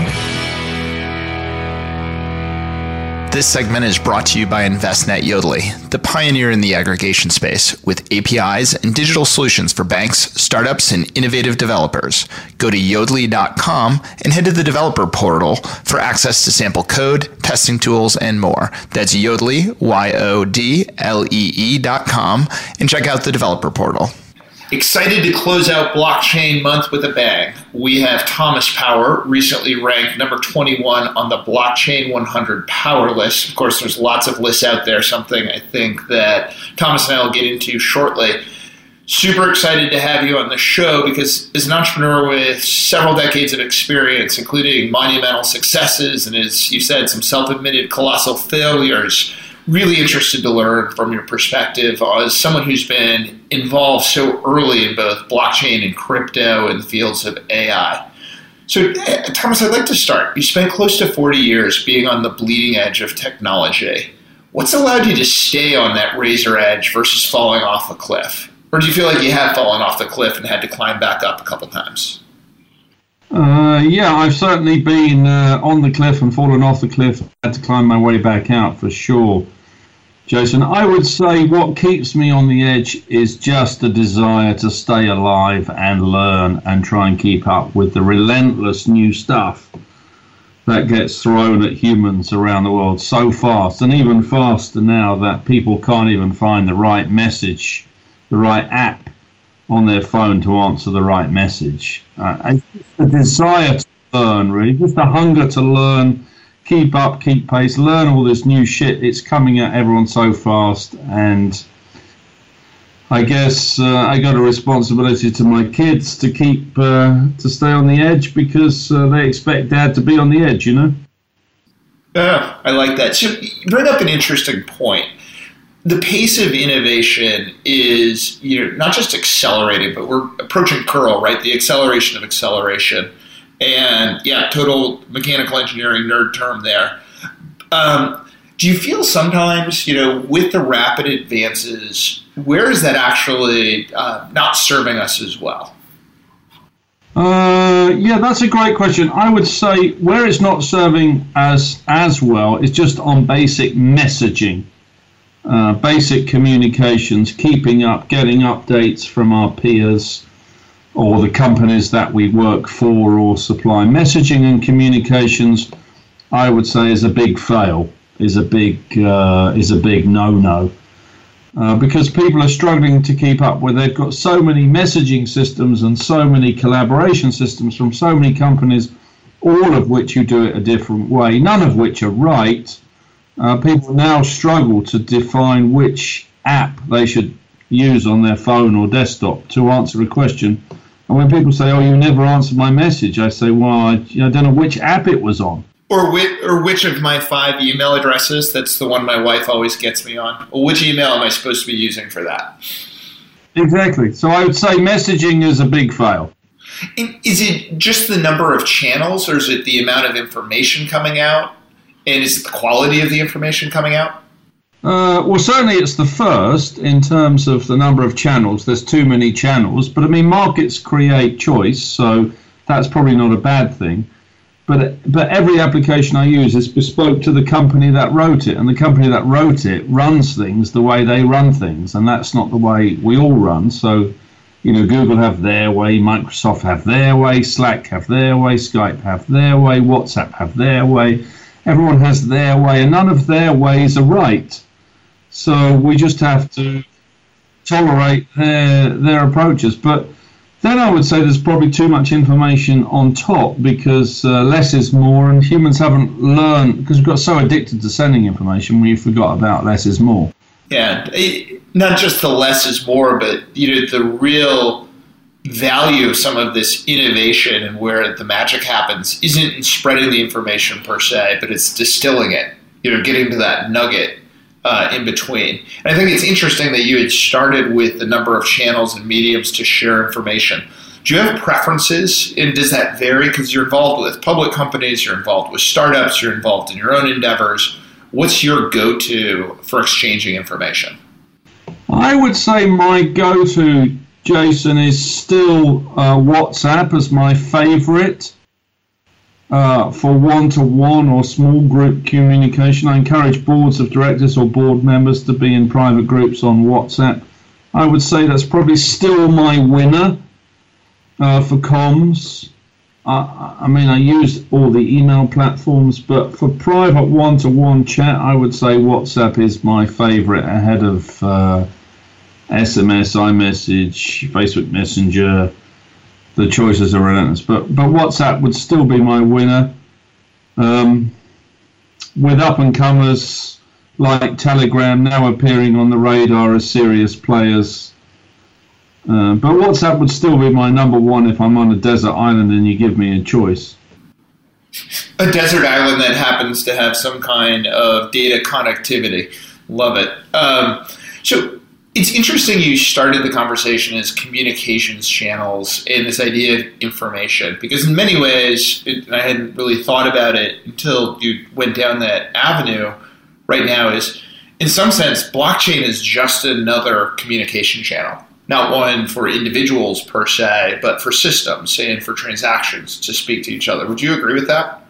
This segment is brought to you by Envestnet Yodlee, the pioneer in the aggregation space with A P Is and digital solutions for banks, startups, and innovative developers. Go to yodlee dot com and head to the developer portal for access to sample code, testing tools, and more. That's Yodlee, Y O D L E E dot com, and check out the developer portal. Excited to close out Blockchain Month with a bang. We have Thomas Power, recently ranked number twenty-one on the Blockchain one hundred Power list. Of course, there's lots of lists out there, something I think that Thomas and I will get into shortly. Super excited to have you on the show because as an entrepreneur with several decades of experience, including monumental successes and, as you said, some self-admitted colossal failures, really interested to learn from your perspective as someone who's been involved so early in both blockchain and crypto in the fields of A I. So, Thomas, I'd like to start. You spent close to forty years being on the bleeding edge of technology. What's allowed you to stay on that razor edge versus falling off a cliff? Or do you feel like you have fallen off the cliff and had to climb back up a couple times? Uh, yeah, I've certainly been uh, on the cliff and fallen off the cliff. I had to climb my way back out for sure, Jason. I would say what keeps me on the edge is just the desire to stay alive and learn and try and keep up with the relentless new stuff that gets thrown at humans around the world so fast, and even faster now that people can't even find the right message, the right app on their phone to answer the right message. Uh, and the desire to learn, really, just the hunger to learn, keep up, keep pace, learn all this new shit. It's coming at everyone so fast, and I guess uh, I got a responsibility to my kids to keep, uh, to stay on the edge because uh, they expect dad to be on the edge, you know? Yeah, I like that. So you bring up an interesting point. The pace of innovation is, you know, not just accelerating, but we're approaching curl, right? The acceleration of acceleration. And yeah, total mechanical engineering nerd term there. Um, do you feel sometimes, you know, with the rapid advances, where is that actually uh, not serving us as well? Uh, yeah, that's a great question. I would say where it's not serving as as well is just on basic messaging, uh, basic communications, keeping up, getting updates from our peers or the companies that we work for or supply. Messaging and communications, I would say, is a big fail, is a big uh, is a big no-no. Uh, because people are struggling to keep up with. They've got so many messaging systems and so many collaboration systems from so many companies, all of which you do it a different way, none of which are right. Uh, people now struggle to define which app they should use on their phone or desktop to answer a question. And when people say, oh, you never answered my message, I say, well, I, I don't know which app it was on. Or which, or which of my five email addresses, that's the one my wife always gets me on. Or which email am I supposed to be using for that? Exactly. So I would say messaging is a big fail. And is it just the number of channels, or is it the amount of information coming out? And is it the quality of the information coming out? Uh, well, certainly it's the first in terms of the number of channels. There's too many channels. But, I mean, markets create choice, so that's probably not a bad thing. But but every application I use is bespoke to the company that wrote it, and the company that wrote it runs things the way they run things, and that's not the way we all run. So, you know, Google have their way, Microsoft have their way, Slack have their way, Skype have their way, WhatsApp have their way. Everyone has their way, and none of their ways are right. So we just have to tolerate their their approaches. But then I would say there's probably too much information on top because uh, less is more, and humans haven't learned, because we've got so addicted to sending information, we forgot about less is more. Yeah, not just the less is more, but you know the real value of some of this innovation and where the magic happens isn't in spreading the information per se, but it's distilling it, you know, getting to that nugget uh, in between. And I think it's interesting that you had started with the number of channels and mediums to share information. Do you have preferences, and does that vary? Because you're involved with public companies, you're involved with startups, you're involved in your own endeavors. What's your go-to for exchanging information? I would say my go-to, Jason, is still uh, WhatsApp as my favorite uh, for one-to-one or small group communication. I encourage boards of directors or board members to be in private groups on WhatsApp. I would say that's probably still my winner uh, for comms. Uh, I mean, I use all the email platforms, but for private one-to-one chat, I would say WhatsApp is my favorite ahead of uh, S M S, iMessage, Facebook Messenger. The choices are relentless, but but WhatsApp would still be my winner. Um, with up-and-comers like Telegram now appearing on the radar as serious players. Uh, but WhatsApp would still be my number one if I'm on a desert island and you give me a choice. A desert island that happens to have some kind of data connectivity. Love it. Um, so it's interesting you started the conversation as communications channels and this idea of information, because in many ways, it, and I hadn't really thought about it until you went down that avenue right now, is in some sense, blockchain is just another communication channel. Not one for individuals per se, but for systems and for transactions to speak to each other. Would you agree with that?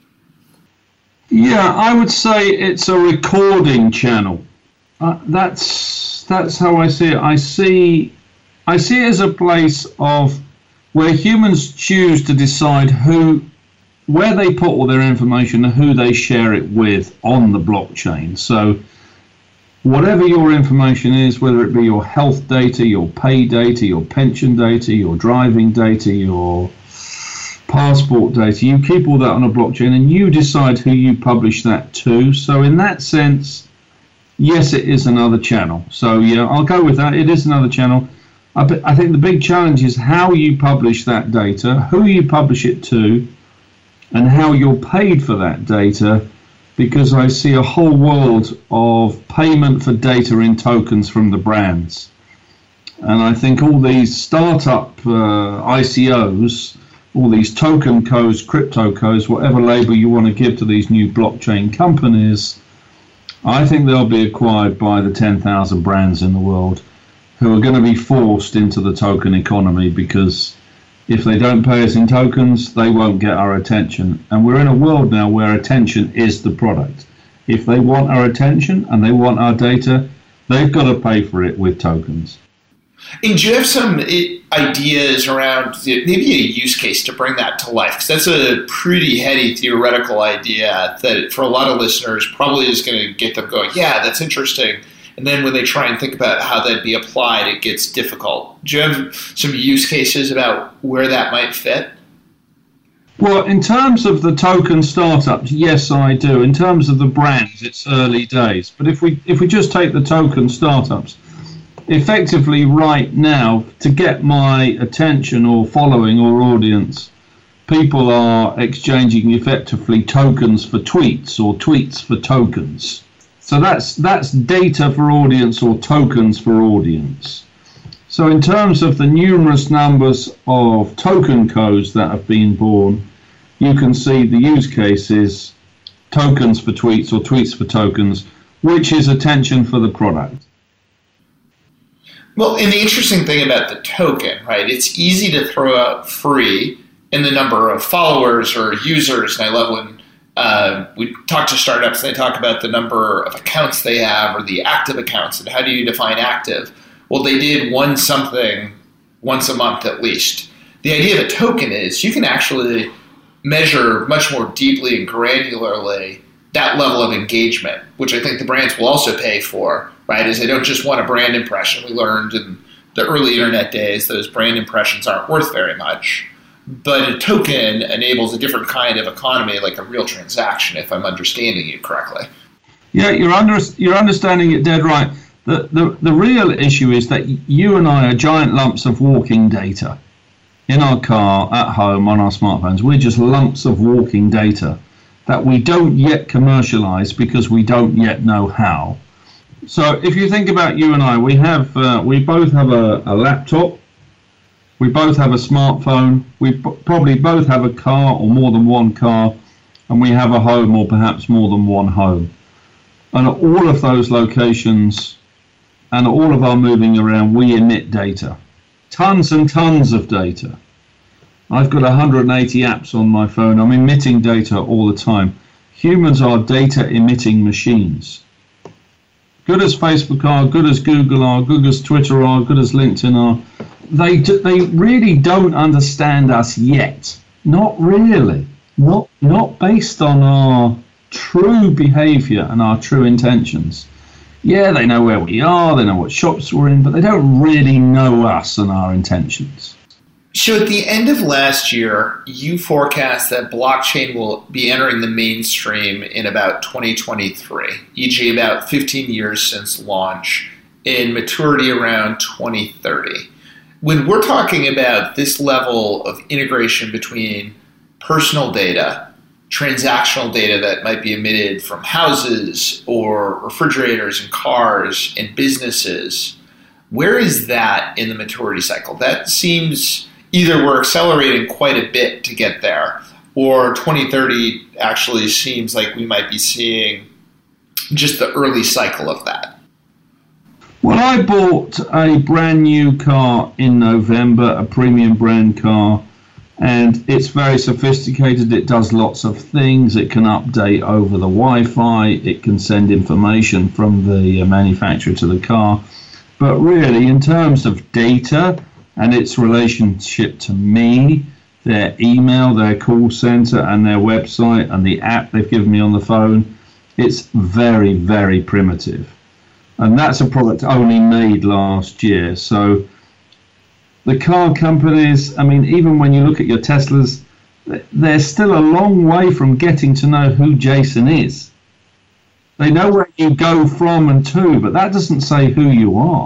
Yeah, I would say it's a recording channel. Uh, that's that's how I see it. I see I see it as a place of where humans choose to decide who, where they put all their information and who they share it with on the blockchain. So whatever your information is, whether it be your health data, your pay data, your pension data, your driving data, your passport data, you keep all that on a blockchain and you decide who you publish that to. So in that sense, yes, it is another channel. So yeah, I'll go with that. It is another channel. I, I think the big challenge is how you publish that data, who you publish it to, and how you're paid for that data, because I see a whole world of payment for data in tokens from the brands. And I think all these startup uh, I C Os all these token codes, crypto codes, whatever label you want to give to these new blockchain companies, I think they'll be acquired by the ten thousand brands in the world who are going to be forced into the token economy, because if they don't pay us in tokens, they won't get our attention. And we're in a world now where attention is the product. If they want our attention and they want our data, they've got to pay for it with tokens. And do you have some ideas around maybe a use case to bring that to life? Because that's a pretty heady theoretical idea that for a lot of listeners probably is going to get them going, yeah, that's interesting. And then when they try and think about how that'd be applied, it gets difficult. Do you have some use cases about where that might fit? Well, in terms of the token startups, yes, I do. In terms of the brands, it's early days. But if we if we just take the token startups, effectively right now, to get my attention or following or audience, people are exchanging effectively tokens for tweets or tweets for tokens. So that's that's data for audience or tokens for audience. So in terms of the numerous numbers of token codes that have been born, you can see the use cases, tokens for tweets or tweets for tokens, which is attention for the product. Well, and the interesting thing about the token, right, it's easy to throw out free in the number of followers or users. And I love when uh, we talk to startups, they talk about the number of accounts they have or the active accounts. And how do you define active? Well, they did one something once a month at least. The idea of a token is you can actually measure much more deeply and granularly that level of engagement, which I think the brands will also pay for, right? Is they don't just want a brand impression. We learned in the early internet days those brand impressions aren't worth very much. But a token enables a different kind of economy, like a real transaction, if I'm understanding you correctly. Yeah, you're under, you're understanding it dead right. The, the, the real issue is that you and I are giant lumps of walking data. In our car, at home, on our smartphones, we're just lumps of walking data that we don't yet commercialize because we don't yet know how. So if you think about you and I, we have uh, we both have a, a laptop, we both have a smartphone, we b- probably both have a car or more than one car, and we have a home or perhaps more than one home. And at all of those locations and all of our moving around, we emit data. Tons and tons of data. I've got one hundred eighty apps on my phone. I'm emitting data all the time. Humans are data emitting machines. Good as Facebook are, good as Google are, good as Twitter are, good as LinkedIn are, they they really don't understand us yet. Not really. Not not based on our true behavior and our true intentions. Yeah, they know where we are, they know what shops we're in, but they don't really know us and our intentions. So at the end of last year, you forecast that blockchain will be entering the mainstream in about twenty twenty-three, for example about fifteen years since launch, in maturity around twenty thirty. When we're talking about this level of integration between personal data, transactional data that might be emitted from houses or refrigerators and cars and businesses, where is that in the maturity cycle? That seems either we're accelerating quite a bit to get there, or twenty thirty actually seems like we might be seeing just the early cycle of that. Well, I bought a brand new car in November, a premium brand car, and it's very sophisticated. It does lots of things. It can update over the Wi-Fi. It can send information from the manufacturer to the car. But really, in terms of data and its relationship to me, their email, their call center, and their website, and the app they've given me on the phone, it's very, very primitive. And that's a product only made last year. So the car companies, I mean, even when you look at your Teslas, they're still a long way from getting to know who Jason is. They know where you go from and to, but that doesn't say who you are.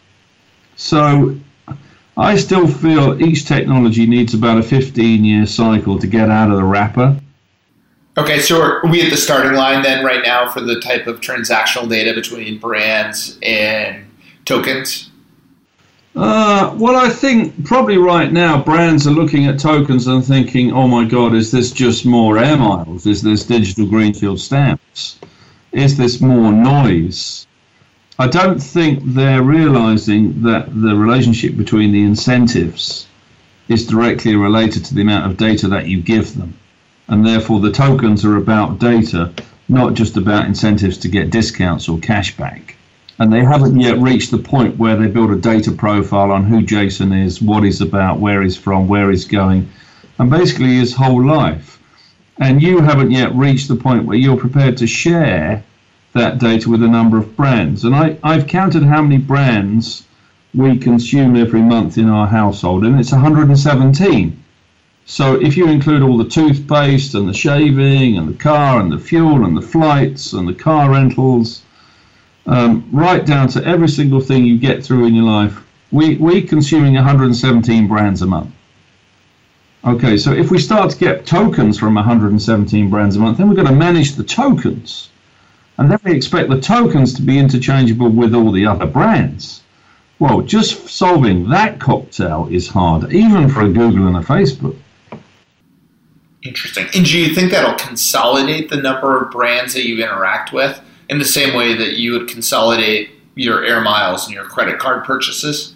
So I still feel each technology needs about a fifteen-year cycle to get out of the wrapper. Okay, so are we at the starting line then right now for the type of transactional data between brands and tokens? Uh, well, I think probably right now brands are looking at tokens and thinking, oh my God, is this just more air miles? Is this digital greenfield stamps? Is this more noise? I don't think they're realizing that the relationship between the incentives is directly related to the amount of data that you give them. And therefore the tokens are about data, not just about incentives to get discounts or cash back. And they haven't yet reached the point where they build a data profile on who Jason is, what he's about, where he's from, where he's going, and basically his whole life. And you haven't yet reached the point where you're prepared to share that data with a number of brands. And I, I've counted how many brands we consume every month in our household, and it's one hundred seventeen. So if you include all the toothpaste and the shaving and the car and the fuel and the flights and the car rentals, Um, right down to every single thing you get through in your life, we, we're consuming one hundred seventeen brands a month. Okay, so if we start to get tokens from one hundred seventeen brands a month, then we're going to manage the tokens. And then we expect the tokens to be interchangeable with all the other brands. Well, just solving that cocktail is hard, even for a Google and a Facebook. Interesting. And do you think that'll consolidate the number of brands that you interact with in the same way that you would consolidate your air miles and your credit card purchases?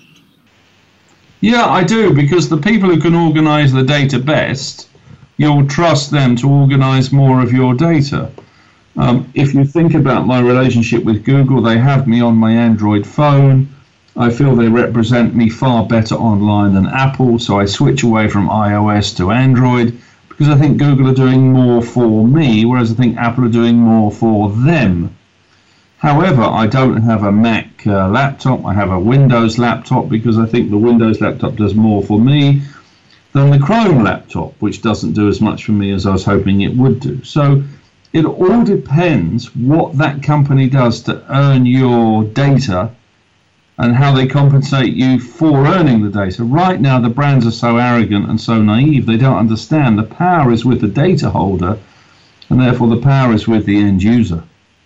Yeah, I do, because the people who can organize the data best, you'll trust them to organize more of your data. Um, if you think about my relationship with Google, they have me on my Android phone. I feel they represent me far better online than Apple, so I switch away from iOS to Android, because I think Google are doing more for me, whereas I think Apple are doing more for them. However, I don't have a Mac uh, laptop. I have a Windows laptop because I think the Windows laptop does more for me than the Chrome laptop, which doesn't do as much for me as I was hoping it would do. So it all depends what that company does to earn your data and how they compensate you for earning the data. Right now, the brands are so arrogant and so naive, they don't understand the power is with the data holder, and therefore the power is with the end user.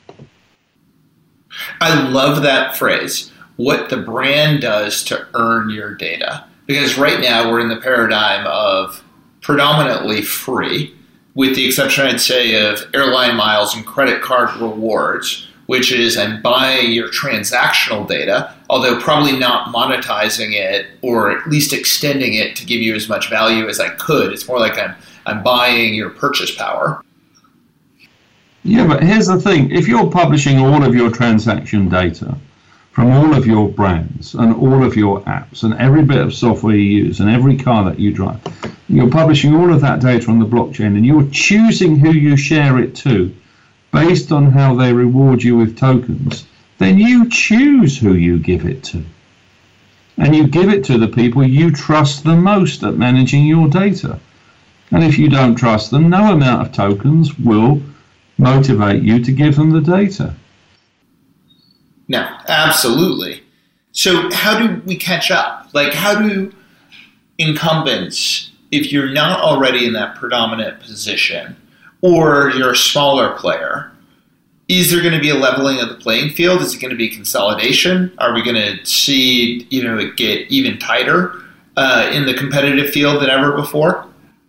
I love that phrase, what the brand does to earn your data. Because right now we're in the paradigm of predominantly free, with the exception, I'd say, of airline miles and credit card rewards, which is I'm buying your transactional data, although probably not monetizing it or at least extending it to give you as much value as I could. It's more like I'm I'm buying your purchase power. Yeah, but here's the thing. If you're publishing all of your transaction data from all of your brands and all of your apps and every bit of software you use and every car that you drive, you're publishing all of that data on the blockchain and you're choosing who you share it to based on how they reward you with tokens, then you choose who you give it to. And you give it to the people you trust the most at managing your data. And if you don't trust them, no amount of tokens will motivate you to give them the data. No, absolutely. So how do we catch up? Like, how do incumbents, if you're not already in that predominant position, or you're a smaller player, is there going to be a leveling of the playing field? Is it going to be consolidation? Are we going to see, you know, it get even tighter uh, in the competitive field than ever before?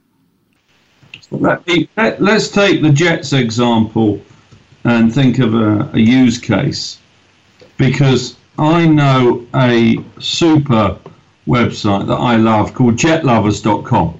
Let me, let, let's take the Jets example and think of a, a use case, because I know a super website that I love called jet lovers dot com.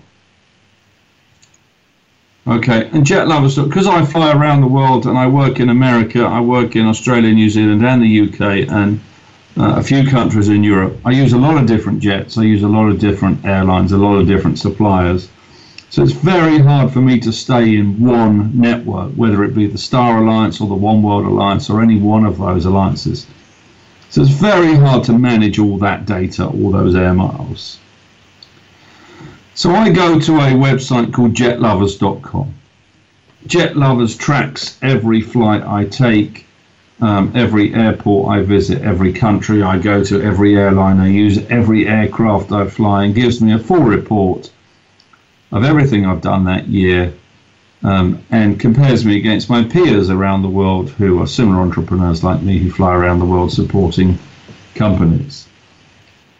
Okay, and jet lovers, because I fly around the world and I work in America, I work in Australia, New Zealand and the U K and uh, a few countries in Europe. I use a lot of different jets, I use a lot of different airlines, a lot of different suppliers. So it's very hard for me to stay in one network, whether it be the Star Alliance or the One World Alliance or any one of those alliances. So it's very hard to manage all that data, all those air miles. So I go to a website called jet lovers dot com. Jet Lovers tracks every flight I take, um, every airport I visit, every country I go to, every airline I use, every aircraft I fly, and gives me a full report of everything I've done that year, um, and compares me against my peers around the world who are similar entrepreneurs like me who fly around the world supporting companies.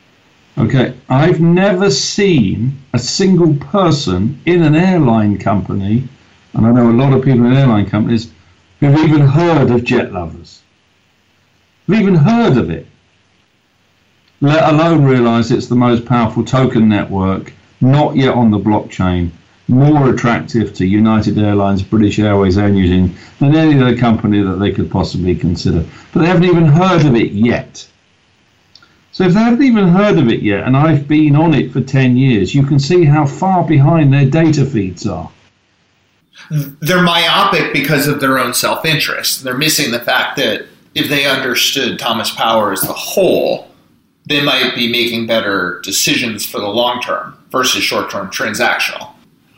Okay, I've never seen a single person in an airline company, and I know a lot of people in airline companies, who've even heard of Jet Lovers. Who've even heard of it, let alone realize it's the most powerful token network, not yet on the blockchain, more attractive to United Airlines, British Airways, Air New Zealand than any other company that they could possibly consider. But they haven't even heard of it yet. So if they haven't even heard of it yet, and I've been on it for ten years, you can see how far behind their data feeds are. They're myopic because of their own self-interest. They're missing the fact that if they understood Thomas Power as the whole, they might be making better decisions for the long term versus short-term transactional.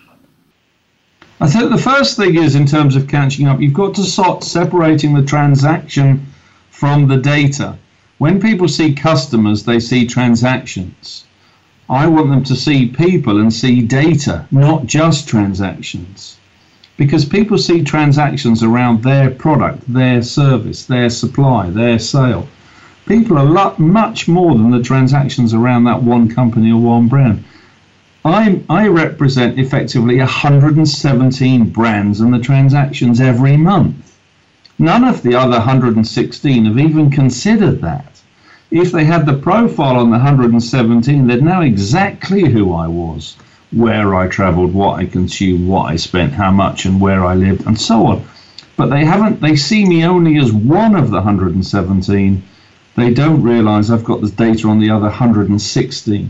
I think the first thing is, in terms of catching up, you've got to start separating the transaction from the data. When people see customers, they see transactions. I want them to see people and see data, not just transactions. Because people see transactions around their product, their service, their supply, their sale. People are lot, much more than the transactions around that one company or one brand. I, I represent effectively one hundred seventeen brands and the transactions every month. None of the other one hundred sixteen have even considered that. If they had the profile on the one hundred seventeen, they'd know exactly who I was, where I traveled, what I consumed, what I spent, how much, and where I lived, and so on. But they haven't. They see me only as one of the one hundred seventeen. They don't realize I've got the data on the other one hundred sixteen.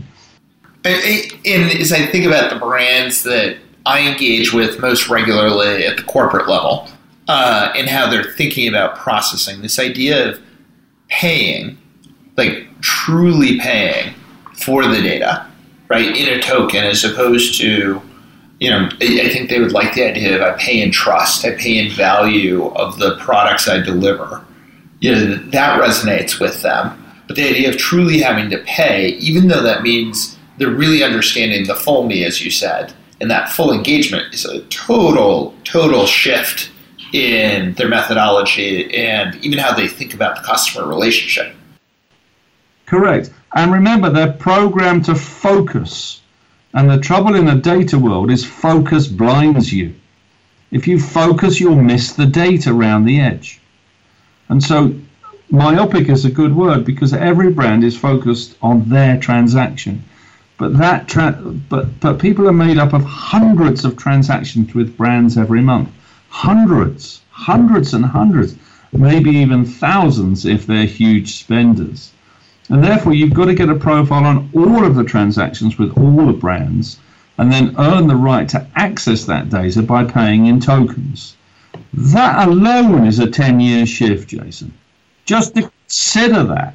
And as I think about the brands that I engage with most regularly at the corporate level, uh, and how they're thinking about processing, this idea of paying, like truly paying for the data, right, in a token, as opposed to, you know, I think they would like the idea of I pay in trust, I pay in value of the products I deliver. You know, that resonates with them. But the idea of truly having to pay, even though that means they're really understanding the full me, as you said, and that full engagement is a total, total shift in their methodology and even how they think about the customer relationship. Correct. And remember, they're programmed to focus. And the trouble in the data world is focus blinds you. If you focus, you'll miss the data around the edge. And so myopic is a good word because every brand is focused on their transaction. But that tra- but but people are made up of hundreds of transactions with brands every month. Hundreds, hundreds and hundreds, maybe even thousands if they're huge spenders. And therefore, you've got to get a profile on all of the transactions with all the brands and then earn the right to access that data by paying in tokens. That alone is a ten-year shift, Jason. Just to consider that.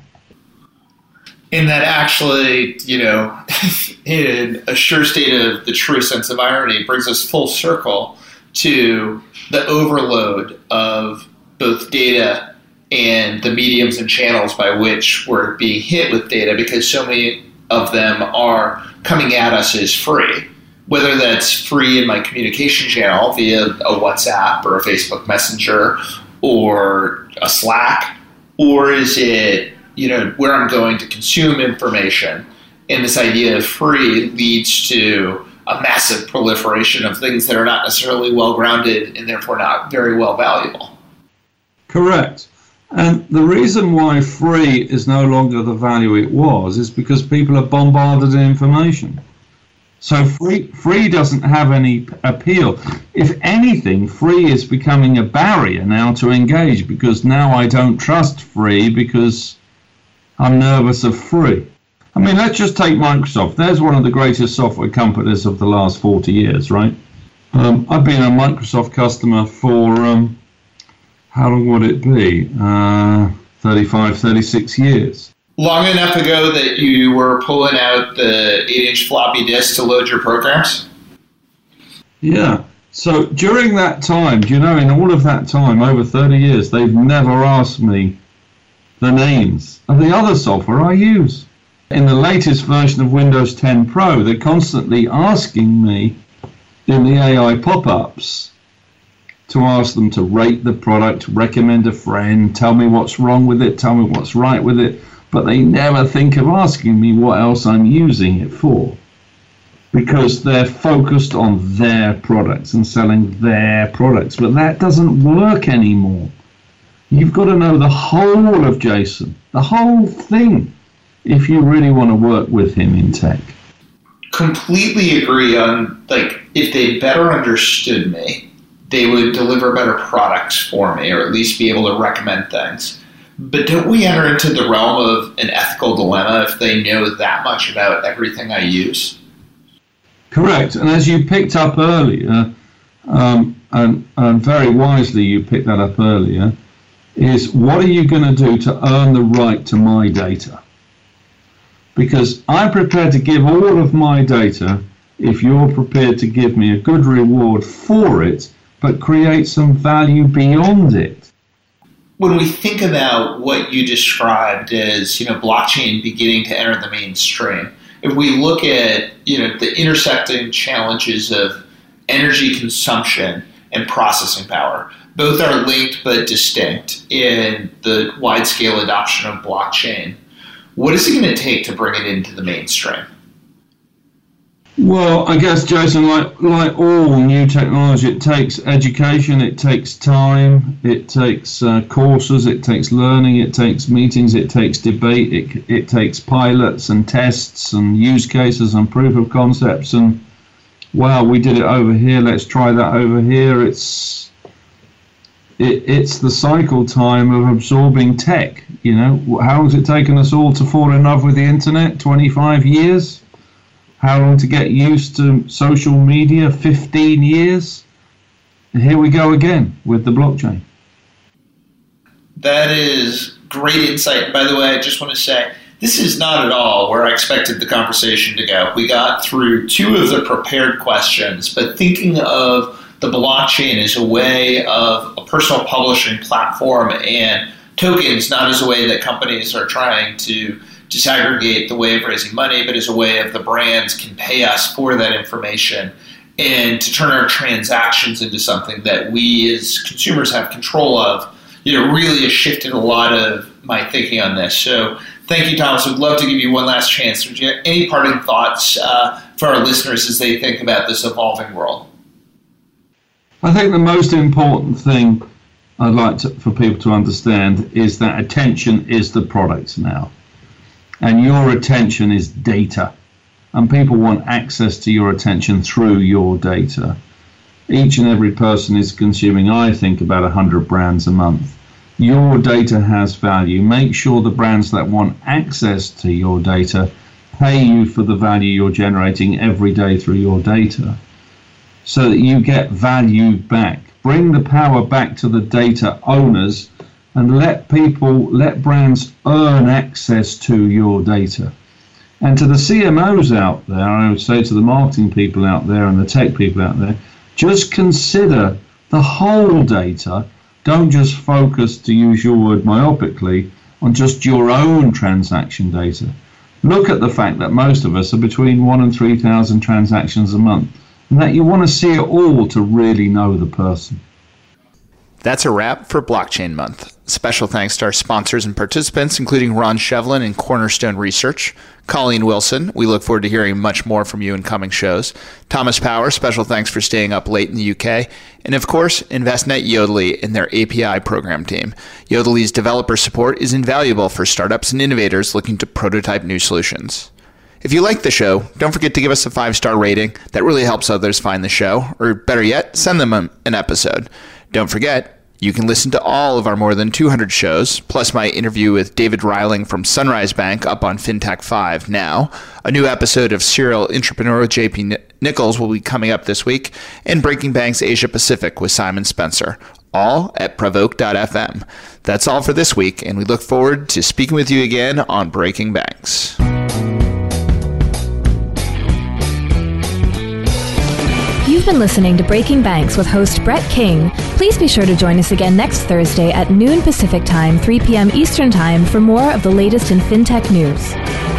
In that actually, you know, in a sure state of the true sense of irony, brings us full circle to the overload of both data and the mediums and channels by which we're being hit with data, because so many of them are coming at us as free. Whether that's free in my communication channel via a WhatsApp or a Facebook Messenger or a Slack, or is it, you know, where I'm going to consume information, and this idea of free leads to a massive proliferation of things that are not necessarily well-grounded and therefore not very well valuable. Correct. And the reason why free is no longer the value it was is because people are bombarded with information. So free, free doesn't have any appeal. If anything, free is becoming a barrier now to engage, because now I don't trust free because I'm nervous of free. I mean, let's just take Microsoft. There's one of the greatest software companies of the last forty years, right? Um, I've been a Microsoft customer for, um, how long would it be? Uh, thirty-five, thirty-six years. Long enough ago that you were pulling out the eight-inch floppy disk to load your programs? Yeah. So during that time, do you know, in all of that time, over thirty years, they've never asked me the names of the other software I use. In the latest version of Windows ten Pro, they're constantly asking me in the A I pop-ups to ask them to rate the product, recommend a friend, tell me what's wrong with it, tell me what's right with it. but they never think of asking me what else I'm using it for, because they're focused on their products and selling their products. But that doesn't work anymore. You've got to know the whole of Jason, the whole thing, if you really want to work with him in tech. Completely agree on, like, if they better understood me, they would deliver better products for me, or at least be able to recommend things. But don't we enter into the realm of an ethical dilemma if they know that much about everything I use? Correct. And as you picked up earlier, um, and, and very wisely you picked that up earlier, is what are you going to do to earn the right to my data? Because I'm prepared to give all of my data if you're prepared to give me a good reward for it, but create some value beyond it. When we think about what you described as, you know, blockchain beginning to enter the mainstream, if we look at, you know, the intersecting challenges of energy consumption and processing power, both are linked but distinct in the wide-scale adoption of blockchain. What is it going to take to bring it into the mainstream? Well, I guess, Jason, like like all new technology, it takes education, it takes time, it takes uh, courses, it takes learning, it takes meetings, it takes debate, it it takes pilots and tests and use cases and proof of concepts. And wow, we did it over here, let's try that over here. It's it, it's the cycle time of absorbing tech. You know, how long has it taken us all to fall in love with the internet? twenty-five years. How long to get used to social media? fifteen years. Here we go again with the blockchain. That is great insight. By the way, I just want to say, this is not at all where I expected the conversation to go. We got through two of the prepared questions, but thinking of the blockchain as a way of a personal publishing platform and tokens, not as a way that companies are trying to disaggregate the way of raising money, but as a way of the brands can pay us for that information, and to turn our transactions into something that we as consumers have control of, you know, really has shifted a lot of my thinking on this. So thank you, Thomas. I'd love to give you one last chance. Would you have any parting thoughts uh, for our listeners as they think about this evolving world? I think the most important thing I'd like to, for people to understand is that attention is the product now. And your attention is data. And people want access to your attention through your data. Each and every person is consuming, I think, about one hundred brands a month. Your data has value. Make sure the brands that want access to your data pay you for the value you're generating every day through your data, so that you get value back. Bring the power back to the data owners and let people, let brands earn access to your data. And to the C M Os out there, I would say to the marketing people out there and the tech people out there, just consider the whole data. Don't just focus, to use your word myopically, on just your own transaction data. Look at the fact that most of us are between one and three thousand transactions a month, and that you want to see it all to really know the person. That's a wrap for Blockchain Month. Special thanks to our sponsors and participants, including Ron Shevlin and Cornerstone Research. Colleen Wilson, we look forward to hearing much more from you in coming shows. Thomas Power, special thanks for staying up late in the U K. And of course, Envestnet Yodlee and their A P I program team. Yodlee's developer support is invaluable for startups and innovators looking to prototype new solutions. If you like the show, don't forget to give us a five-star rating. That really helps others find the show. Or better yet, send them an episode. Don't forget, you can listen to all of our more than two hundred shows, plus my interview with David Reiling from Sunrise Bank up on FinTech five now. A new episode of Serial Entrepreneur J P Nichols will be coming up this week, and Breaking Banks Asia Pacific with Simon Spencer, all at provoke dot f m. That's all for this week, and we look forward to speaking with you again on Breaking Banks. You've been listening to Breaking Banks with host Brett King. Please be sure to join us again next Thursday at noon Pacific Time, three p.m. Eastern Time for more of the latest in fintech news.